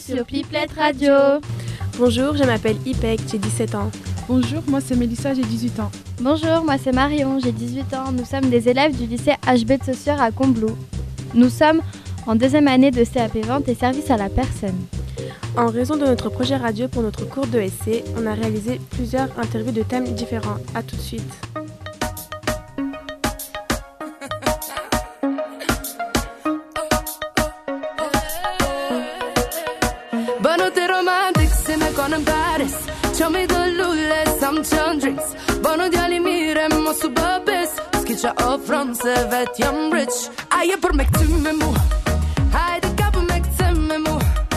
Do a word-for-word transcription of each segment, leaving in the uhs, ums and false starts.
sur Piplet Radio. Bonjour, je m'appelle Ipek, j'ai dix-sept ans. Bonjour, moi c'est Mélissa, j'ai dix-huit ans. Bonjour, moi c'est Marion, j'ai dix-huit ans. Nous sommes des élèves du lycée H B de Saussure à Combloux. Nous sommes en deuxième année de C A P Vente et Service à la personne. En raison de notre projet radio pour notre cours de S C, on a réalisé plusieurs interviews de thèmes différents. A tout de suite. Show me the lule, some drinks. Bono di alimire, mo su babes. Skitcha off from sevet, I'm rich. Aye, por mek tu me mu. Aye, de kap mek te me mu.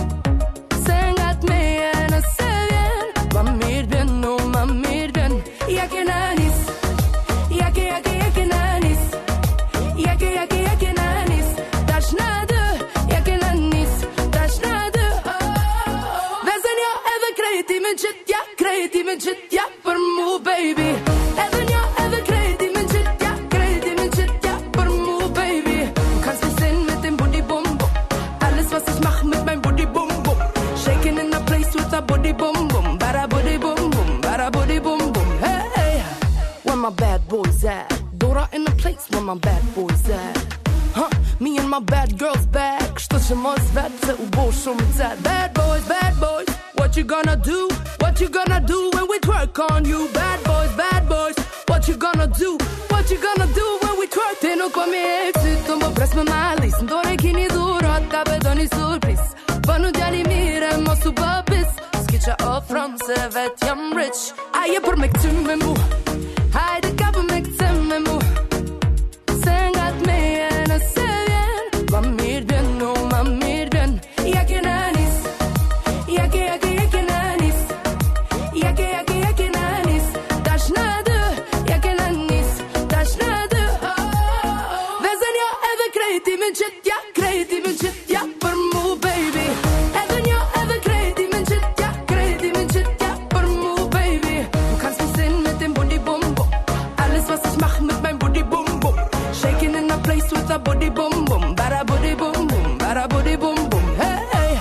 Sengat me en a sevien. Mamir bien, no mamir bien. Yake nanis. Yake, yake, yake nanis. Yake, yake, yake nanis. Dash nade, yake nanis. Dash nade, oh. Vezen yo ever krejti me chit, ja. Krejti me qit, ja, për mu, baby. Edhe njo, edhe krejti me qit, ja. Krejti me qit, ja, për mu, baby. Du kannst mich sehen mit dem Booty Bum Bum. Alles, was ich mach mit meinem Booty Bum Bum. Shaking in a place with a Booty Bum Bum. Bada Booty Bum Bum, bada Booty Bum Bum. Hey, hey. Where my bad boys at? Dora in the place where my bad boys at. Huh? Me and my bad girls back. Što që mos vetë se u bo shumë zet. Bad boys, bad boys. What you gonna do? What you gonna do when we twerk on you? Bad boys, bad boys. What you gonna do? What you gonna do when we twerk? Ti nuk po mi e kësit, të më pres me malis. Ndore kini dhurat, ka bedoni surpris. Bënu djali mire, mos u bëbis. S'kiqa ofron se vet jam rich. Aje për me këty me mu. Hajde ka për me këty me mu. Se ngat me e nëse vjen. Ma mirë bjen, no ma mirë bjen. Ja kena nis. Yake, yake, yake nanis. Yake, yake, yake nanis. Dash nade, yake nanis. Dash nade, oh. Vezen jo edhe krejti me qit, ja. Krejti me qit, ja, për mu, baby. Edhe njo edhe krejti me qit, ja. Krejti me qit, ja, për mu, baby. Du kannst mich sehen mit dem Booty Bum Bum. Alles, was ich mach mit meinem Booty Bum Bum. Shaking in a place with a Booty Bum Bum. Bada Booty Bum Bum, bada Booty Bum Bum. Hey, hey.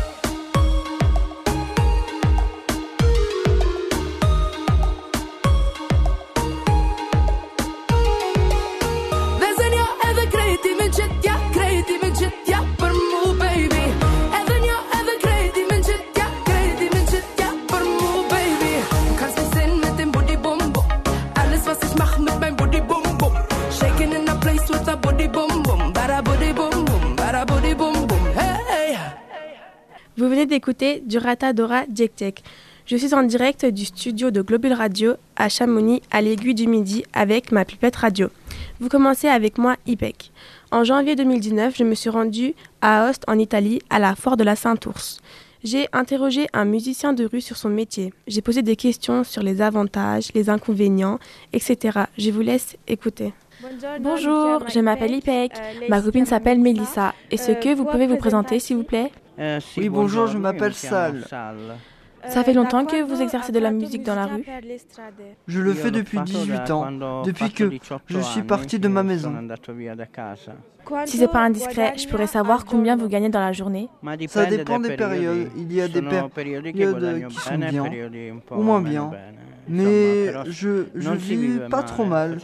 Vous venez d'écouter du Ratadora Djek Djek. Je suis en direct du studio de Globule Radio à Chamonix, à l'Aiguille du Midi, avec ma pipette radio. Vous commencez avec moi, Ipek. En janvier deux mille dix-neuf, je me suis rendue à Aoste, en Italie, à la foire de la Saint-Ours. J'ai interrogé un musicien de rue sur son métier. J'ai posé des questions sur les avantages, les inconvénients, et cetera. Je vous laisse écouter. Bonjour, je m'appelle Ipek. Ma copine s'appelle Mélissa. Est-ce que vous pouvez vous présenter, s'il vous plaît? Oui, bonjour, je m'appelle Sal. Ça fait longtemps que vous exercez de la musique dans la rue? Je le fais depuis dix-huit ans, depuis que je suis parti de ma maison. Si c'est pas indiscret, je pourrais savoir combien vous gagnez dans la journée? Ça dépend des périodes. Il y a des périodes qui sont bien ou moins bien. Mais je, je vis pas trop mal.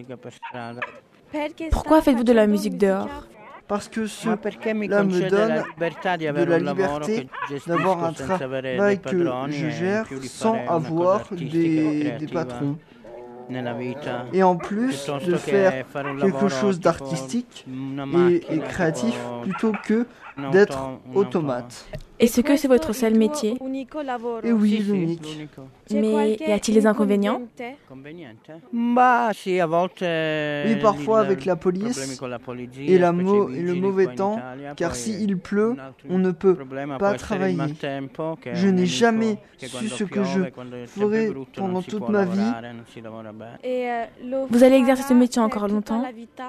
Pourquoi faites-vous de la musique dehors? Parce que cela me donne de la liberté d'avoir un travail que je gère sans avoir des, des patrons. Et en plus de faire quelque chose d'artistique et, et créatif plutôt que d'être automate. Est-ce que c'est votre seul métier? Et oui, l'unique. Mais y a-t-il des inconvénients? Oui, parfois avec la police et, la mo- et le mauvais temps, car s'il pleut, on ne peut pas travailler. Je n'ai jamais su ce que je ferai pendant toute ma vie. Vous allez exercer ce métier encore longtemps?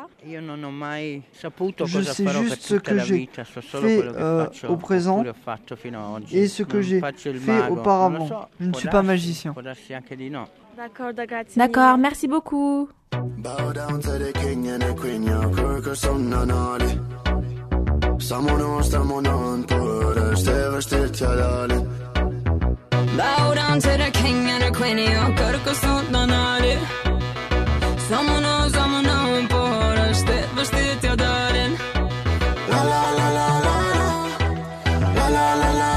Je sais juste ce que j'ai fait euh, au présent et ce que j'ai fait auparavant. Je ne suis pas magicien. D'accord, merci beaucoup. Siamo stiamo non pure, stai vestiti ad ali. Bow down to the king and the queen, io carico sotto nari. Siamo noi, siamo noi pure, stai vestiti ad ali. La la la la la la la la la la.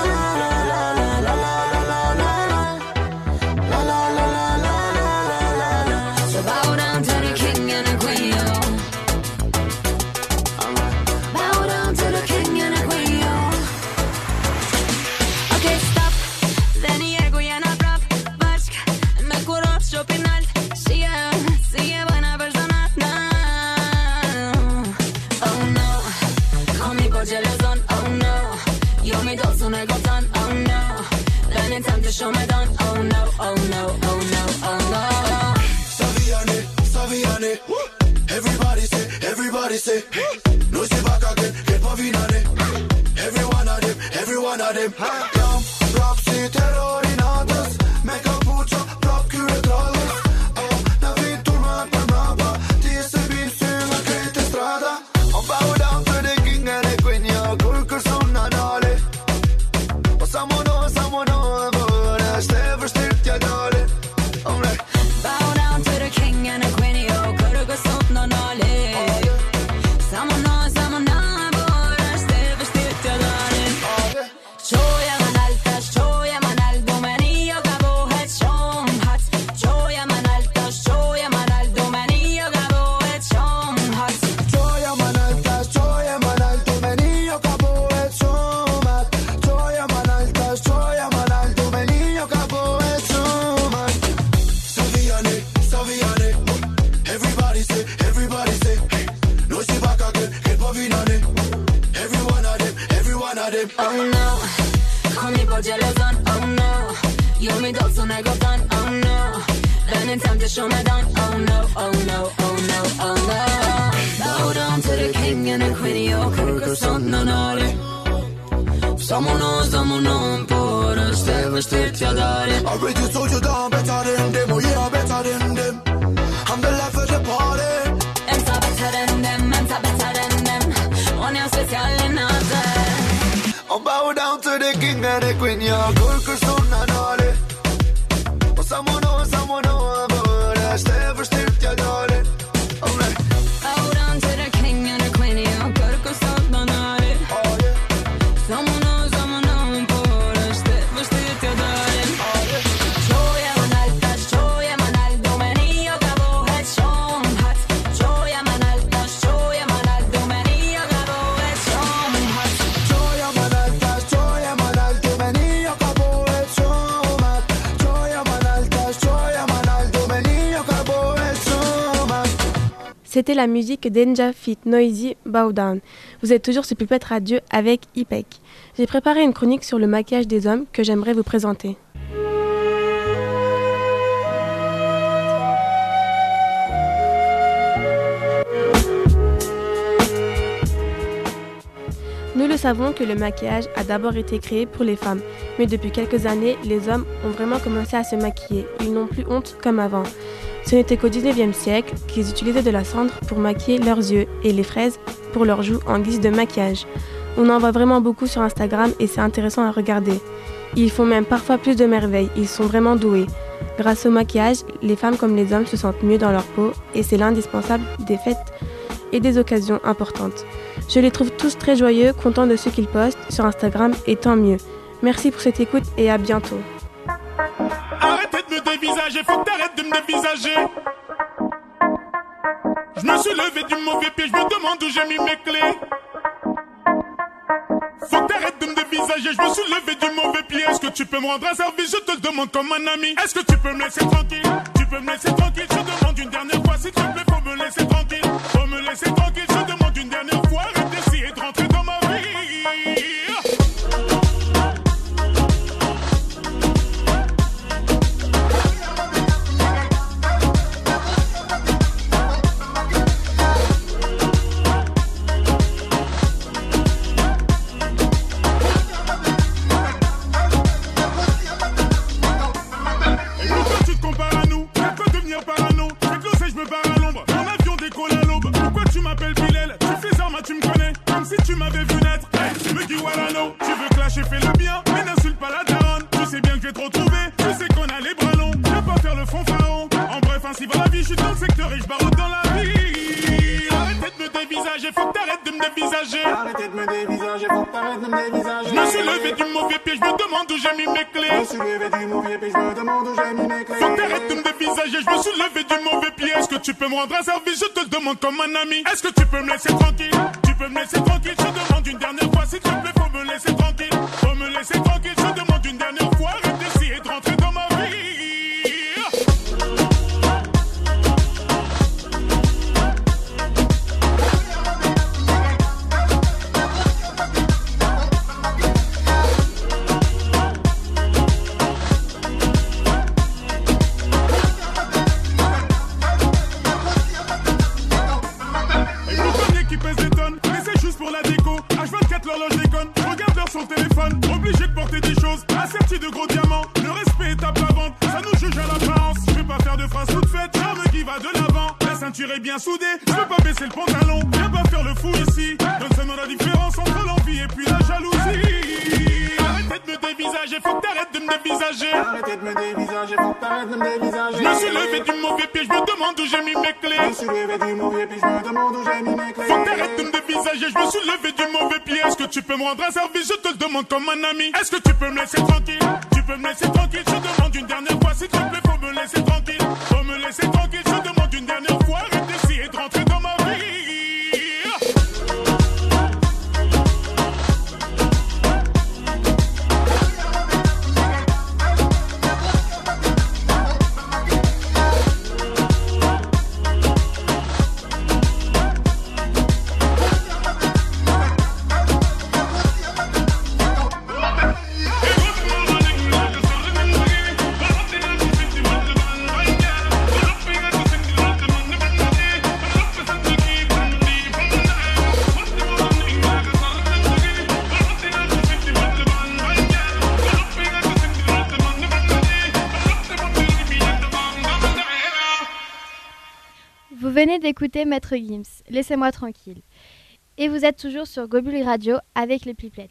Show me down, oh no, oh no, oh no, oh no. Saviane, Saviane, everybody say, everybody say, no say back again, get pavinane. Every one of them, every one of them. Jam, rap, si terror in others, make a pucha, prop, curate rollers. Oh, na vinturma per brava, ti se bin sulla crete strada. Oh, bow down to the king and the queen, yo, kulkur sunna nale. Oh, samo no, samo no. Bow down to the king and the queen, yo, could go something on all it. Someone knows, someone knows, but I stay for still to darling. Shoya manalta, shoya manaldo, many yo gabo head shom hot. Shoya manalta, shoya manaldo, many yo gabo head shom hot. Shoya manalta, shoya manaldo, many yo gabo head shom hot. Shoya manalta, shoya manaldo, many yo gabo head shom hot. Saviane, Saviane, everybody say, everybody say, no see back again, get pavinane. Every one of them, every one of them. Oh no, call me for jealous on, oh no. You me dog so I go down, oh no. Then it's time to show me down, oh no, oh no, oh no, oh no. Bow down to the king and the queen, yo, could something on all it. Someone knows, someone knows, but I stay vestiti ad aria. I already told you that I'm better than them, oh yeah, I'm better than them. I'm the life of the party. I'm so better than them, I'm so better than them. On your special in other. Oh, bow down to the king and the queen, yeah, kulkur sunna nale. Oh, someone knows, someone knows, but I stay vestiti ad aria. Alright. Bow down to the king and the queen, yeah, could something on it. Oh yeah. Someone knows, someone knows, but I stay vestiti ad aria. Shoya manalta, shoya manaldo, many yo gabo head shom hot. Shoya manalta, shoya manaldo, many yo gabo head shom hot. Shoya manalta, shoya manaldo, many yo gabo head shom hot. Shoya manalta, shoya manaldo, many yo gabo head shom hot. C'était la musique d'Enja Fit Noisy Bow Down. Vous êtes toujours sur Pulpette Radio avec Ipek. J'ai préparé une chronique sur le maquillage des hommes que j'aimerais vous présenter. Nous le savons que le maquillage a d'abord été créé pour les femmes, mais depuis quelques années, les hommes ont vraiment commencé à se maquiller. Ils n'ont plus honte comme avant. Ce n'était qu'au dix-neuvième siècle qu'ils utilisaient de la cendre pour maquiller leurs yeux et les fraises pour leurs joues en guise de maquillage. On en voit vraiment beaucoup sur Instagram et c'est intéressant à regarder. Ils font même parfois plus de merveilles, ils sont vraiment doués. Grâce au maquillage, les femmes comme les hommes se sentent mieux dans leur peau et c'est l'indispensable des fêtes et des occasions importantes. Je les trouve tous très joyeux, contents de ce qu'ils postent sur Instagram et tant mieux. Merci pour cette écoute et à bientôt. Arrêtez de me dévisager, faut que t'arrêtes de me dévisager. Je me suis levé du mauvais pied, je me demande où j'ai mis mes clés. Faut que t'arrêtes de me dévisager, je me suis levé du mauvais pied. Est-ce que tu peux me rendre un service, je te le demande comme un ami. Est-ce que tu peux me laisser tranquille? Tu peux me laisser tranquille, je demande une dernière fois. S'il te plaît, faut me laisser tranquille. Faut me laisser tranquille, je demande une dernière fois. Arrête d'essayer de rentrer dans ma vie. Parano, j'ai closé, je me barre à l'ombre. Mon avion décolle à l'aube. Pourquoi tu m'appelles Bilal? dévisager. Arrêtez de me dévisager, faut que t'arrêtes de me dévisager. Je me suis levé du mauvais pied, je me demande où j'ai mis mes clés. Je me suis levé du mauvais pied, je me demande où j'ai mis mes clés. Faut que t'arrêtes de me dévisager, je me suis levé du mauvais pied. Est-ce que tu peux me rendre un service, je te le demande comme un ami. Est-ce que tu peux me laisser tranquille? Tu peux me laisser tranquille, je demande une dernière fois, s'il te plaît, faut me laisser tranquille. Faut me laisser tranquille, je demande une dernière fois, arrête d'essayer de rentrer dans ma vie. L'horloge déconne, regarde l'heure sur le téléphone. Obligé de porter des choses, asserti de gros diamants. Le respect est à plat vente, ça nous juge à l'apparence. Je vais pas faire de phrase toute faite, charme qui va de l'avant. La ceinture est bien soudée, je peux pas baisser le pantalon. Viens pas faire le fou ici, donne seulement la différence entre l'envie et puis la jalousie. Arrêtez de me dévisager, faut que t'arrêtes de me dévisager. Arrêtez de me dévisager, faut que t'arrêtes de me dévisager. Je me suis levé du mauvais pied, je me demande où j'ai mis mes clés. Je me suis levé du mauvais pied, je me demande où j'ai mis mes clés. Faut que t'arrêtes de me dévisager, je me suis levé du mauvais pied. Est-ce que tu peux me rendre un service, je te le demande comme un ami. Est-ce que tu peux me laisser tranquille? Tu peux me laisser tranquille, je demande une dernière fois, s'il te plaît, faut me laisser tranquille. Faut me laisser tranquille, je demande une dernière fois, arrête d'essayer de rentrer dans ma vie. Vous venez d'écouter Maître Gims, laissez-moi tranquille. Et vous êtes toujours sur Globule Radio avec les Pipelettes.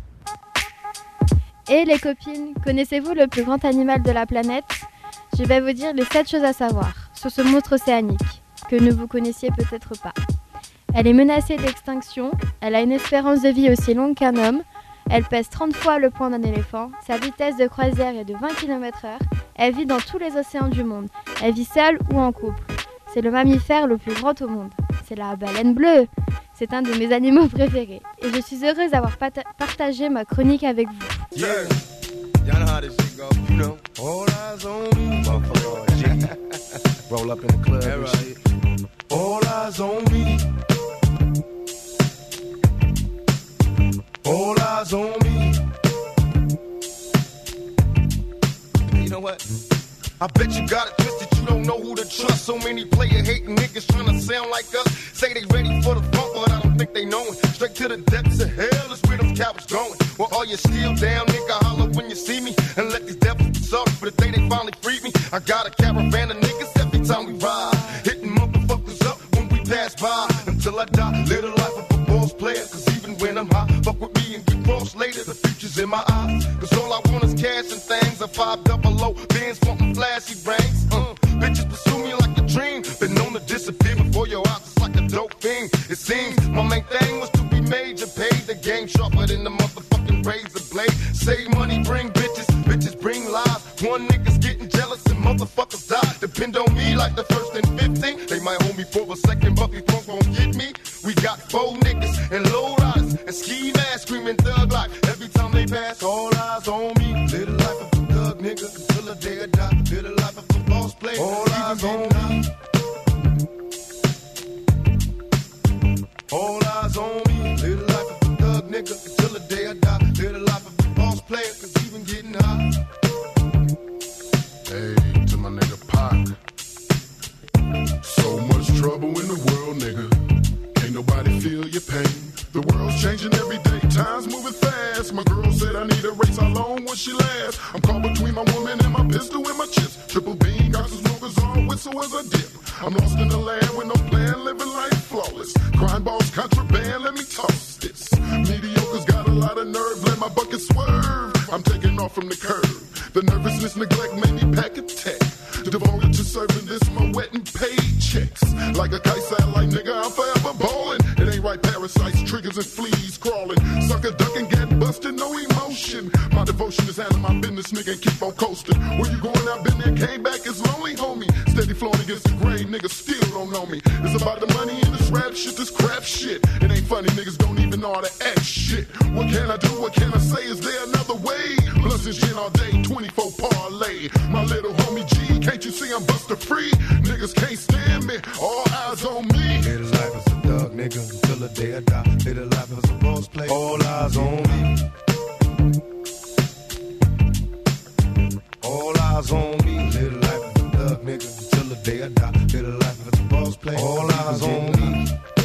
Et les copines, connaissez-vous le plus grand animal de la planète? Je vais vous dire les sept choses à savoir sur ce monstre océanique, que ne vous connaissiez peut-être pas. Elle est menacée d'extinction, elle a une espérance de vie aussi longue qu'un homme, elle pèse trente fois le poids d'un éléphant, sa vitesse de croisière est de vingt kilomètres heure, elle vit dans tous les océans du monde, elle vit seule ou en couple. C'est le mammifère le plus grand au monde. C'est la baleine bleue. C'est un de mes animaux préférés. Et je suis heureuse d'avoir pat- partagé ma chronique avec vous. Yeah. Y'all know how this shit go, you know. All eyes on me. Motherfucker, G. Roll up in the club and shit. All eyes on me. All eyes on me. You know what? I bet you got it twisted, you don't know who to trust. So many player hating niggas trying to sound like us. Say they ready for the funk, but I don't think they know it. Straight to the depths of hell is where them cowards going. Well, all you still down, nigga, holler when you see me. And let these devils be sorry for the day they finally freed me. I got a caravan of niggas every time we ride. Hitting motherfuckers up when we pass by. Until I die, live the life of a boss player. Cause even when I'm high, fuck with me and get cross later. The future's in my eyes. Cause all I want is cash and things. A five double O, Benz wanting flashy rings. Uh, bitches pursue me like a dream. Been known to disappear before your eyes, it's like a dope thing. It seems my main thing was to be major. Paid the game sharper than the motherfucking razor blade. Save money, bring bitches, bitches bring lies. One nigga's getting jealous and motherfuckers die. Depend on me like the first and fifteen. They might hold me for a second, but these punks won't get me. We got four niggas and low riders and ski masks screaming thug life. Every time they pass, all eyes on me. Live the life of a thug nigga until the day I die. Live the life of a boss player. All eyes on me. All eyes on me. Live the life of a thug nigga until the day I die. Live the life of a boss player, cause even getting high. Hey, to my nigga Pac. So much trouble in the world, nigga. Can't nobody feel your pain. The world's changing every day, time's moving fast. My girl said I need a race, how long will she last? I'm caught between my woman and my pistol and my chips. Triple beam, got some smokers on, whistle as I dip. I'm lost in the land with no plan, living life flawless. Crime balls, contraband, let me toss this. Mediocre's got a lot of nerve, let my bucket swerve. I'm taking off from the curb. The nervousness, neglect made me pack a tech. devoted to serving this my wetting paychecks. Like a kite satellite, nigga, I'm forever ballin'. It ain't right, parasites, triggers and fleas crawling. Sucker ducking, get busted, no emotion. My devotion is handling my business, nigga, and keep on coasting. Where you going, I've been there, came back, it's lonely, homie. Steady flowing against the grave, niggas still don't know me. It's about the money and this rap shit, this crap shit. It ain't funny, niggas don't even know how to act shit. What can I do, what can I say, is there another way? Blunts and gin all day, twenty-four parlay. My little homie G, can't you see I'm buster free? Niggas can't stand me, all eyes on me. Little life is a thug, nigga, until the day I die. Little life is a boss play, all eyes on me. All eyes on me. Little life is a thug, nigga, until the day I die. Little life is a boss play, all eyes on me.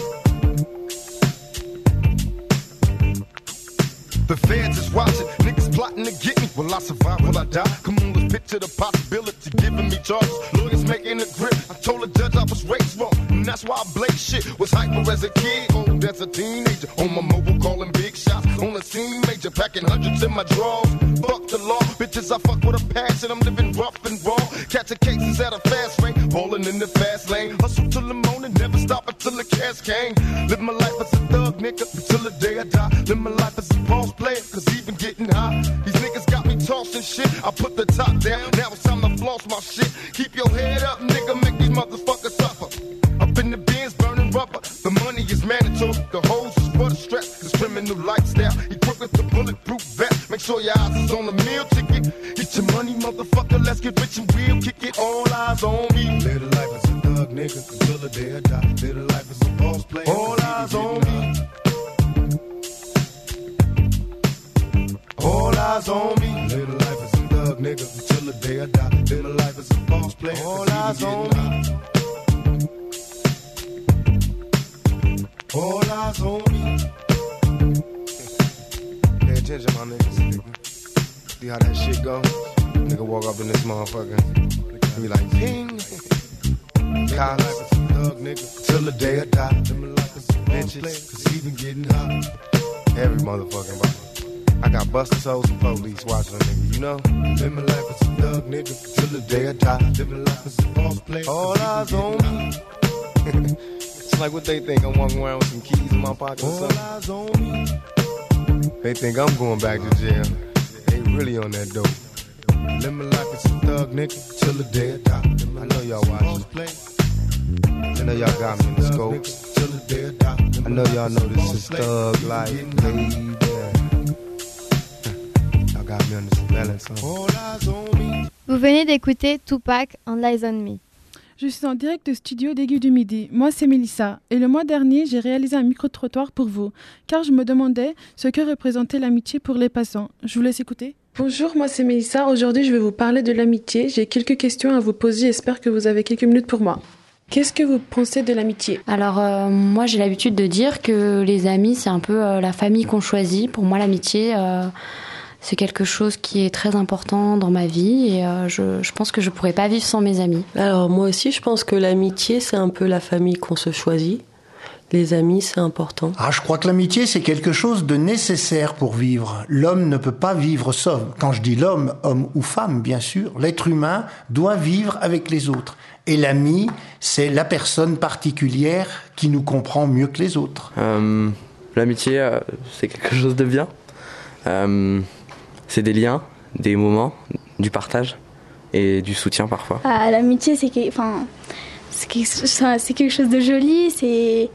The feds is watching, niggas plotting to get me. Will I survive, will I die? Come on, let's picture the possibility, giving me charges. Lawyers making a grip, I told the judge I was raised wrong, and that's why I blaze shit. Was hyper as a kid, old as a teenager. On my mobile calling big shots, on the scene major. Packing hundreds in my drawers, fuck the law. Bitches, I fuck with a passion, I'm living rough and raw. Catching cases at a fast rate, falling in the fast lane. Hustle till the morning, never stop until the cash came. Live my life as a thug, nigga, until the day I die. Live my life as a boss player, cause even getting high. These niggas got me tossing shit. I put the top down, now it's time to floss my shit. Keep your head up, nigga, make these motherfuckers suffer. Up in the bins, burning rubber. The money is mandatory, the hoes is for the stress. This criminal lifestyle, equipped with the bulletproof vest. Make sure your eyes is on the meal ticket. Get your money, motherfucker, let's get rich and real. Kick it, all eyes on me. Little life is a thug, nigga, until the day I die. Little life is a boss play, all eyes on me. All eyes on me. Little life is a thug, nigga, until the day I die. Little life is a boss play, all eyes on me. All eyes on me. Pay attention, my niggas. See how that shit go? Nigga walk up in this motherfucker and be like, ping. Cops, life is a thug, nigga, till the day I die. Living life is a bitches, cause even getting hot. Every motherfucking body. I got busters, hoes, and police watching a nigga, you know? Living life is a thug, nigga, till the day I die. Living life is a false play. All eyes on me. It's like what they think, I'm walking around with some keys in my pocket or something. All eyes on me. They think I'm going back to jail. They really on that dope. Living life is a thug, nigga, till the day I die. I know y'all watching. I know y'all got me in the scopes. Till the day I die. I know y'all know this is thug life, baby. Vous venez d'écouter Tupac, All Eyes on Me. Je suis en direct du studio d'Aiguille du Midi. Moi, c'est Mélissa. Et le mois dernier, j'ai réalisé un micro-trottoir pour vous, car je me demandais ce que représentait l'amitié pour les passants. Je vous laisse écouter. Bonjour, moi c'est Mélissa. Aujourd'hui, je vais vous parler de l'amitié. J'ai quelques questions à vous poser. J'espère que vous avez quelques minutes pour moi. Qu'est-ce que vous pensez de l'amitié ? Alors, euh, moi, j'ai l'habitude de dire que les amis, c'est un peu euh, la famille qu'on choisit. Pour moi, l'amitié... Euh, C'est quelque chose qui est très important dans ma vie et euh, je, je pense que je ne pourrais pas vivre sans mes amis. Alors moi aussi, je pense que l'amitié, c'est un peu la famille qu'on se choisit. Les amis, c'est important. Ah, je crois que l'amitié, c'est quelque chose de nécessaire pour vivre. L'homme ne peut pas vivre seul. Quand je dis l'homme, homme ou femme, bien sûr, l'être humain doit vivre avec les autres. Et l'ami, c'est la personne particulière qui nous comprend mieux que les autres. Euh, l'amitié, euh, c'est quelque chose de bien. Euh, c'est des liens, des moments, du partage et du soutien parfois. Ah, l'amitié, c'est, que, enfin, c'est, quelque, c'est quelque chose de joli, c'est,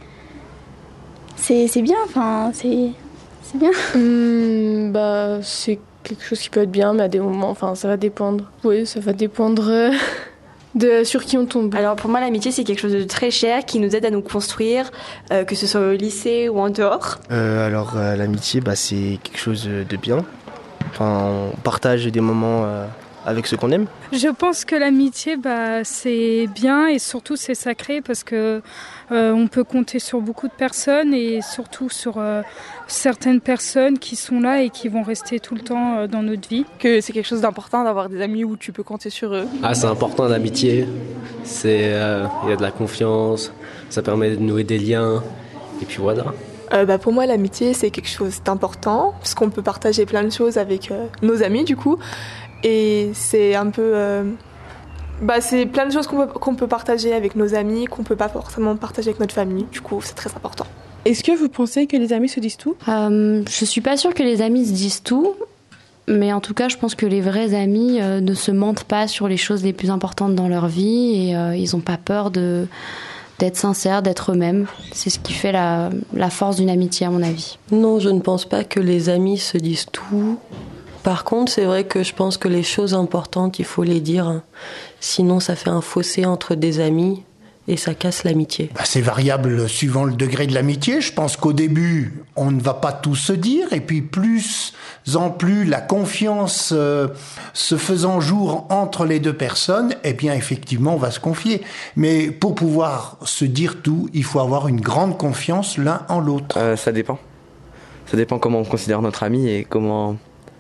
c'est, c'est bien, enfin, c'est, c'est bien. Mmh, bah, c'est quelque chose qui peut être bien, mais à des moments, enfin, ça va dépendre. Oui, ça va dépendre de sur qui on tombe. Alors pour moi, l'amitié, c'est quelque chose de très cher qui nous aide à nous construire, euh, que ce soit au lycée ou en dehors. Euh, alors euh, l'amitié, bah, c'est quelque chose de bien. Enfin, on partage des moments euh, avec ceux qu'on aime. Je pense que l'amitié, bah, c'est bien et surtout c'est sacré parce que euh, on peut compter sur beaucoup de personnes et surtout sur euh, certaines personnes qui sont là et qui vont rester tout le temps euh, dans notre vie. Que c'est quelque chose d'important d'avoir des amis où tu peux compter sur eux. Ah, c'est important l'amitié. C'est, euh, y a de la confiance, ça permet de nouer des liens et puis voilà. Euh, bah pour moi, l'amitié, c'est quelque chose d'important parce qu'on peut partager plein de choses avec euh, nos amis du coup, et c'est un peu, euh, Bah, c'est plein de choses qu'on peut, qu'on peut partager avec nos amis, qu'on peut pas forcément partager avec notre famille. Du coup, c'est très important. Est-ce que vous pensez que les amis se disent tout ? euh, Je suis pas sûre que les amis se disent tout. Mais en tout cas, je pense que les vrais amis euh, ne se mentent pas sur les choses les plus importantes dans leur vie et euh, ils n'ont pas peur de, d'être sincères, d'être eux-mêmes. C'est ce qui fait la, la force d'une amitié, à mon avis. Non, je ne pense pas que les amis se disent tout. Par contre, c'est vrai que je pense que les choses importantes, il faut les dire. Sinon, ça fait un fossé entre des amis et ça casse l'amitié. Bah, c'est variable suivant le degré de l'amitié. Je pense qu'au début, on ne va pas tout se dire. Et puis, plus en plus, la confiance euh, se faisant jour entre les deux personnes, eh bien, effectivement, on va se confier. Mais pour pouvoir se dire tout, il faut avoir une grande confiance l'un en l'autre. Euh, ça dépend. Ça dépend comment on considère notre ami et comment...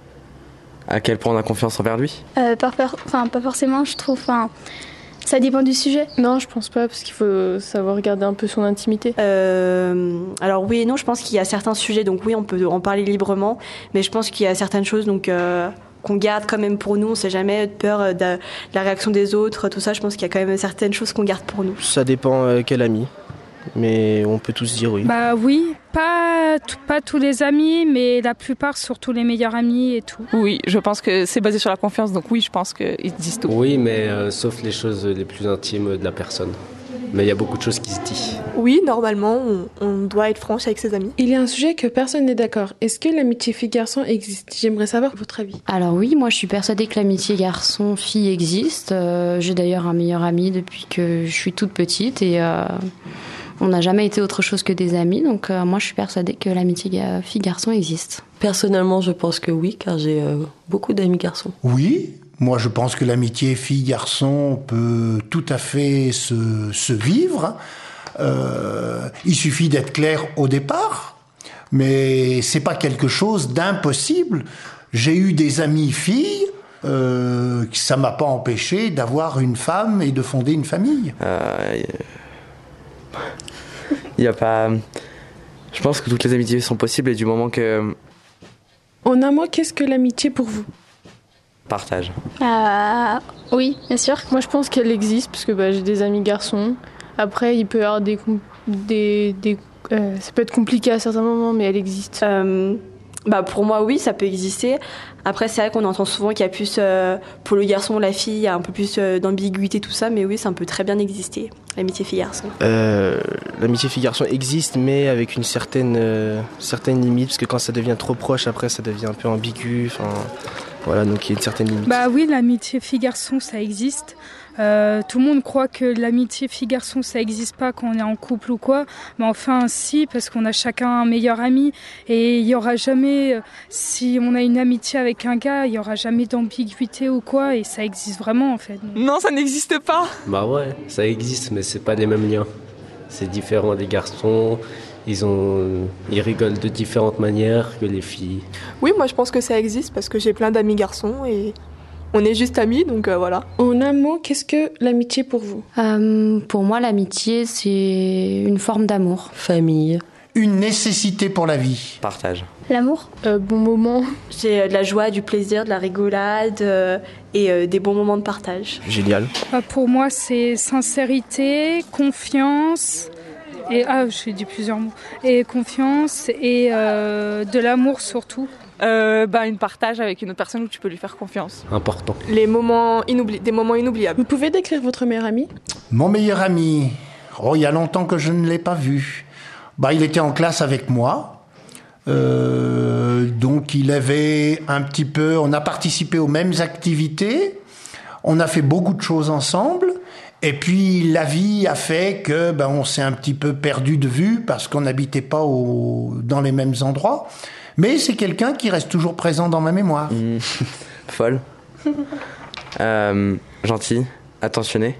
à quel point on a confiance envers lui. Euh, pas, enfin, pas forcément, je trouve. Enfin, ça dépend du sujet. Non, je pense pas, parce qu'il faut savoir garder un peu son intimité. Euh, alors oui et non, je pense qu'il y a certains sujets, donc oui, on peut en parler librement, mais je pense qu'il y a certaines choses donc, euh, qu'on garde quand même pour nous. On sait jamais, de peur de, de la réaction des autres, tout ça. Je pense qu'il y a quand même certaines choses qu'on garde pour nous. Ça dépend euh, quel ami, mais on peut tous dire oui. Bah oui, pas, t- pas tous les amis, mais la plupart, surtout les meilleurs amis et tout. Oui, je pense que c'est basé sur la confiance, donc oui, je pense qu'ils disent tout. Oui, mais euh, sauf les choses les plus intimes de la personne. Mais il y a beaucoup de choses qui se disent. Oui, normalement, on, on doit être franche avec ses amis. Il y a un sujet que personne n'est d'accord. Est-ce que l'amitié fille-garçon existe ? J'aimerais savoir votre avis. Alors oui, moi je suis persuadée que l'amitié garçon-fille existe. Euh, j'ai d'ailleurs un meilleur ami depuis que je suis toute petite et... Euh on n'a jamais été autre chose que des amis, donc euh, moi je suis persuadée que l'amitié ga- fille-garçon existe. Personnellement, je pense que oui, car j'ai euh, beaucoup d'amis garçons. Oui, moi je pense que l'amitié fille-garçon peut tout à fait se, se vivre. Euh, il suffit d'être clair au départ, mais c'est pas quelque chose d'impossible. J'ai eu des amies filles. Euh, ça m'a pas empêché d'avoir une femme et de fonder une famille. Euh, Il y a pas. Je pense que toutes les amitiés sont possibles et du moment que. En un mot, qu'est-ce que l'amitié pour vous ? Partage. Euh, oui, bien sûr. Moi, je pense qu'elle existe parce que bah, j'ai des amis garçons. Après, il peut y avoir des, des, des euh, ça peut être compliqué à certains moments, mais elle existe. Euh, bah pour moi, oui, ça peut exister. Après, c'est vrai qu'on entend souvent qu'il y a plus euh, pour le garçon ou la fille, il y a un peu plus euh, d'ambiguïté, tout ça, mais oui, ça peut très bien exister, l'amitié fille-garçon. Euh, l'amitié fille-garçon existe, mais avec une certaine, euh, certaine limite, parce que quand ça devient trop proche, après, ça devient un peu ambigu. Enfin, voilà, donc il y a une certaine limite. Bah oui, l'amitié fille-garçon, ça existe. Euh, tout le monde croit que l'amitié fille-garçon, ça n'existe pas quand on est en couple ou quoi. Mais enfin, si, parce qu'on a chacun un meilleur ami. Et il n'y aura jamais, si on a une amitié avec un gars, il n'y aura jamais d'ambiguïté ou quoi. Et ça existe vraiment, en fait. Non, ça n'existe pas. Bah ouais, ça existe, mais c'est pas les mêmes liens. C'est différent des garçons. Ils, ont, ils rigolent de différentes manières que les filles. Oui, moi je pense que ça existe parce que j'ai plein d'amis garçons et on est juste amis, donc euh, voilà. En un mot, qu'est-ce que l'amitié pour vous ? euh, Pour moi, l'amitié, c'est une forme d'amour. Famille. Une nécessité pour la vie. Partage. L'amour ? euh, Bon moment. J'ai euh, de la joie, du plaisir, de la rigolade euh, et euh, des bons moments de partage. Génial. Bah, pour moi, c'est sincérité, confiance... Et, ah, j'ai dit plusieurs mots. Et confiance et euh, de l'amour surtout. Euh, bah, une partage avec une autre personne où tu peux lui faire confiance. Important. Les moments inoubli- des moments inoubliables. Vous pouvez décrire votre meilleur ami ? Mon meilleur ami, oh, il y a longtemps que je ne l'ai pas vu. Bah, il était en classe avec moi. Euh, donc il avait un petit peu... On a participé aux mêmes activités. On a fait beaucoup de choses ensemble. Et puis la vie a fait que ben, on s'est un petit peu perdu de vue parce qu'on n'habitait pas au, dans les mêmes endroits. Mais c'est quelqu'un qui reste toujours présent dans ma mémoire. Mmh. Folle. euh, gentil. Attentionné.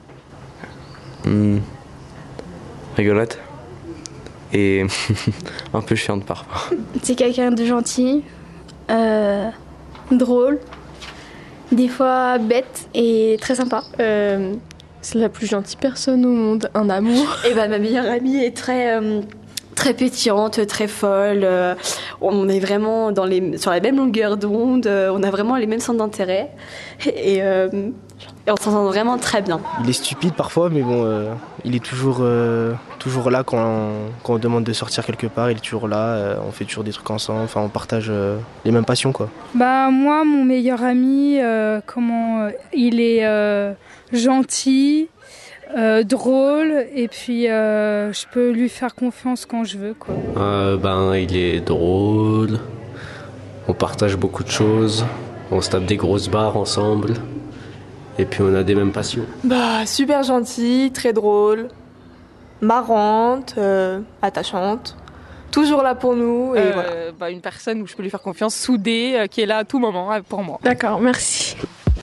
Mmh. Rigolote. Et un peu chiante parfois. C'est quelqu'un de gentil, euh, drôle, des fois bête et très sympa. Euh, c'est la plus gentille personne au monde, un amour. Et bah ma meilleure amie est très... Euh, très pétillante, très folle. Euh, on est vraiment dans les, sur la même longueur d'onde. Euh, on a vraiment les mêmes centres d'intérêt. Et, euh, et on s'entend vraiment très bien. Il est stupide parfois, mais bon, euh, il est toujours, euh, toujours là quand on, quand on demande de sortir quelque part. Il est toujours là. Euh, on fait toujours des trucs ensemble. Enfin, on partage euh, les mêmes passions, quoi. Bah moi, mon meilleur ami, euh, comment euh, il est euh, gentil. Euh, drôle et puis euh, je peux lui faire confiance quand je veux quoi. Euh, ben il est drôle, on partage beaucoup de choses, on se tape des grosses barres ensemble et puis on a des mêmes passions. Bah super gentil, très drôle, marrante, euh, attachante, toujours là pour nous et euh, voilà. Bah, une personne où je peux lui faire confiance, soudée, euh, qui est là à tout moment euh, pour moi. D'accord, merci.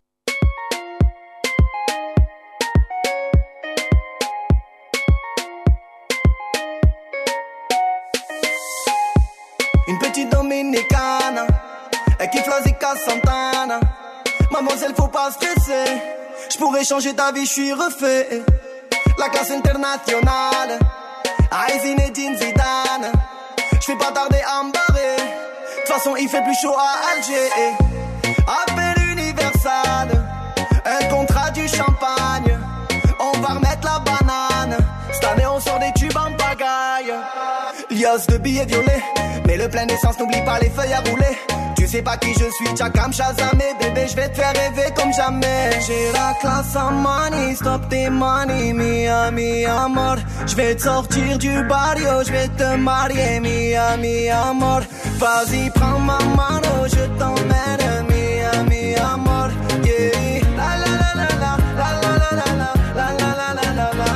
Une petite dominicane, elle kiffe la Zika Santana. Mademoiselle, faut pas stresser, j'pourrais changer ta vie, j'suis refait. La classe internationale, Zinedine Zidane. J'fais pas tarder à me barrer, de toute façon il fait plus chaud à Alger. Appel Universal, un contrat du champagne. On va remettre la banane, cette année on sort des tubes en pagaille. Liasse de billets violets, mais le plein d'essence, n'oublie pas les feuilles à rouler. Tu sais pas qui je suis, Tchakam Shazamé. Bébé, je vais te faire rêver comme jamais. J'ai la classe en money, stop tes money. Mia, mi amor, je vais te sortir du barrio, je vais te marier. Mia, mi amor, vas-y prends ma mano, je t'emmène. Mia, mi amor, yeah. La la la la la, la la la la la, la la la la la.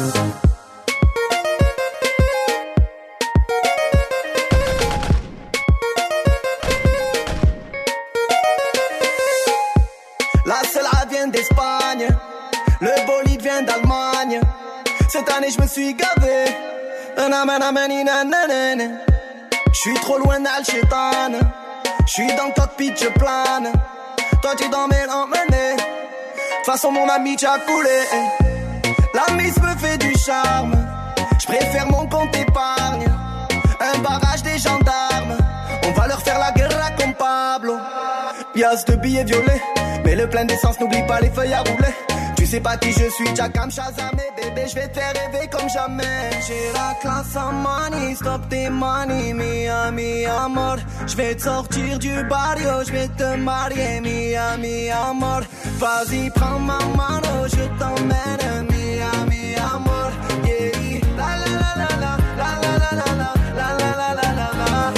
La Cella vient d'Espagne, le bolide vient d'Allemagne. Cette année je me suis gavé. J'suis trop loin d'Al-Chétan. J'suis dans le cockpit, je plane. Toi t'es dans mes emmenés. De toute façon mon ami t'as coulé. La mise me fait du charme. J'préfère mon compte épargne. Un barrage des gendarmes. On va leur faire la guerre comme Pablo. Liasse de billets violets, mais le plein d'essence, n'oublie pas les feuilles à rouler. Tu sais pas qui je suis, Tchakam Shazamé. Bébé, je vais te faire rêver comme jamais. J'ai la classe en money, stop tes money. Mia, mi amor, je vais te sortir du barrio, je vais te marier. Mia, mi amor, vas-y prends ma mano, je t'emmène. Mia, mi amor, yeah. La la la la la, la la la la la, la la la la la la.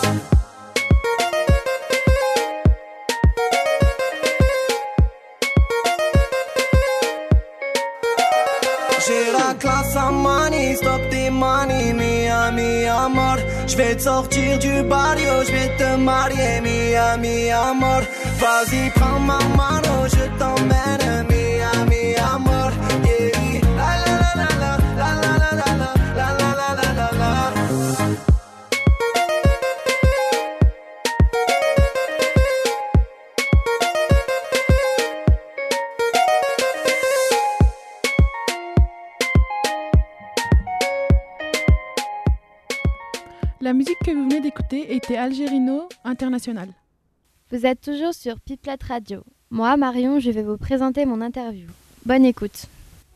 J'ai la classe en money, stop tes money. Mia, mi amor, je vais te sortir du barrio, je vais te marier. Mia, mi amor, vas-y prends ma mano, je t'emmène. Mia, mi amor, yeah. La la la la la, la la la la la, la la la la la. La musique que vous venez d'écouter était Algérino International. Vous êtes toujours sur Piplat Radio. Moi, Marion, je vais vous présenter mon interview. Bonne écoute.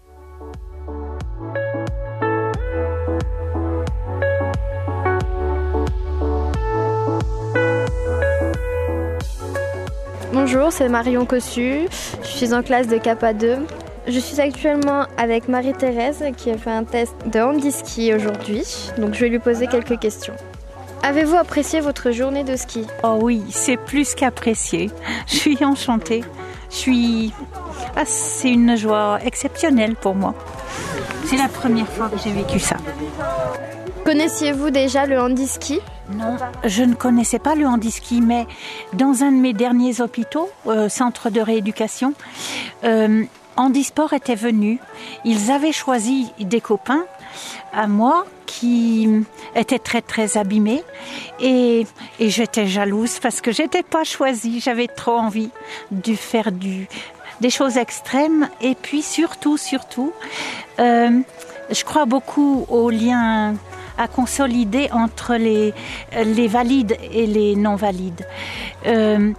Bonjour, c'est Marion Cossu. Je suis en classe de K A deux. Je suis actuellement avec Marie-Thérèse qui a fait un test de handi-ski aujourd'hui. Donc je vais lui poser quelques questions. Avez-vous apprécié votre journée de ski ? Oh oui, c'est plus qu'apprécié. Je suis enchantée. Je suis... Ah, c'est une joie exceptionnelle pour moi. C'est la première fois que j'ai vécu ça. Connaissiez-vous déjà le handi-ski ? Non, je ne connaissais pas le handi-ski, mais dans un de mes derniers hôpitaux, euh, centre de rééducation, euh, Handisport était venu. Ils avaient choisi des copains à moi qui étaient très très abîmés et, et j'étais jalouse parce que j'étais pas choisie. J'avais trop envie de faire du, des choses extrêmes et puis surtout, surtout, euh, je crois beaucoup aux liens à consolider entre les, les valides et les non-valides. Euh,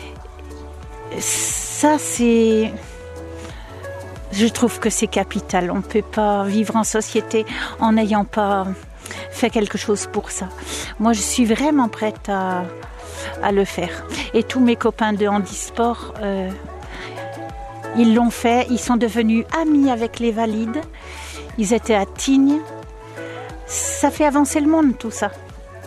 ça, c'est... Je trouve que c'est capital. On ne peut pas vivre en société en n'ayant pas fait quelque chose pour ça. Moi, je suis vraiment prête à, à le faire. Et tous mes copains de handisport, euh, ils l'ont fait. Ils sont devenus amis avec les valides. Ils étaient à Tignes. Ça fait avancer le monde, tout ça.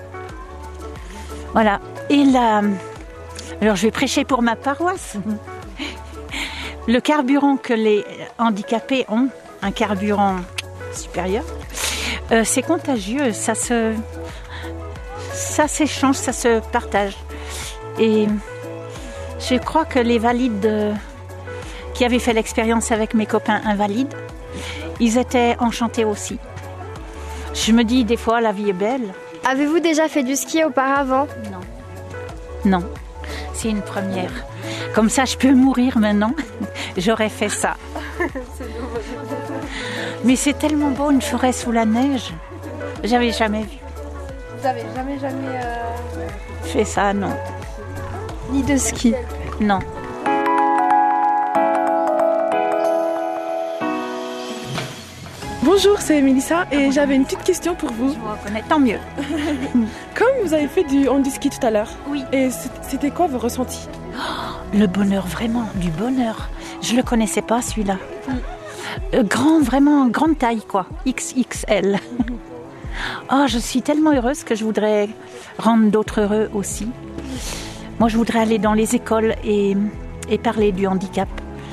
Voilà. Et là, alors je vais prêcher pour ma paroisse. Le carburant que les handicapés ont, un carburant supérieur, euh, c'est contagieux, ça se, ça s'échange, ça se partage. Et je crois que les valides euh, qui avaient fait l'expérience avec mes copains invalides, ils étaient enchantés aussi. Je me dis des fois, la vie est belle. Avez-vous déjà fait du ski auparavant? Non. Non, c'est une première. Comme ça, je peux mourir maintenant. J'aurais fait ça. Mais c'est tellement beau, une forêt sous la neige. J'avais jamais vu. Vous avez jamais, jamais euh... fait ça, non. Ni de ski? Non. Bonjour, c'est Mélissa et j'avais une petite question pour vous. Je vous reconnais, tant mieux. Comme vous avez fait du handi-ski tout à l'heure, oui. Et c'était quoi vos ressentis? Le bonheur, vraiment, du bonheur. Je le connaissais pas, celui-là. Mm. Euh, grand, vraiment, grande taille, quoi. X X L. Mm. Oh, je suis tellement heureuse que je voudrais rendre d'autres heureux aussi. Moi, je voudrais aller dans les écoles et, et parler du handicap.